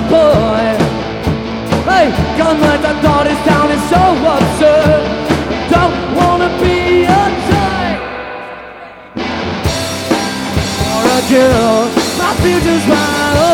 boy. Hey, gun like I thought his town is so absurd. Don't wanna be a type or a girl. My future's right.